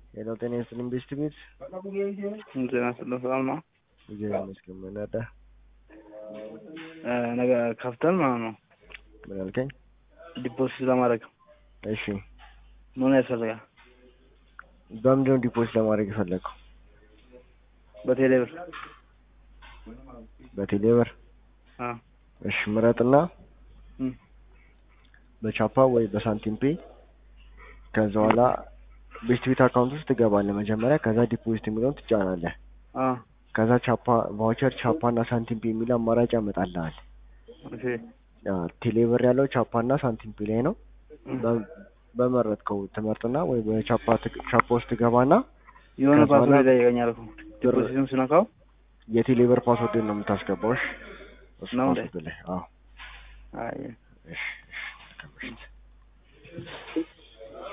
Hello, ¿tenés un investimento? ዜና ስለሰላም ነው እግዚአብሔር ይመስገን። ምን አዳ ነገ ካፒታል ማለት ነው ምን አልከኝ? ዲፖዚት ለማድረግ እሺ፣ ምን ያስፈልጋል? በምንድን ነው ዲፖዚት ለማድረግ የፈለግከው? በቴሌብር በቴሌብር? እሺ፣ ምረጥና በቻፓ ወይ በሳንቲም ፔይ ከዛ በኋላ ቤስት አካውንት ውስጥ ትገባለህ መጀመሪያ። ከዛ ዲፖዚት የሚለውን ትጫናለህ። ከዛ ቻፓ ቫውቸር፣ ቻፓ እና ሳንቲም ፔይ የሚል አማራጭ ያመጣልሃል። እሺ፣ ቴሌብር ያለው ቻፓ እና ሳንቲም ፔይ ላይ ነው። በመረጥከው ትመርጥና ወይ በቻፓ ውስጥ ትገባና የሆነ ፓስወርድ ይጠይቀኛል እኮ ዲፖዚትም ስነካው የቴሌብር ፓስወርድ ነው የምታስገባው። እሺ ነው ፓስወርድ ላይ አይ እሺ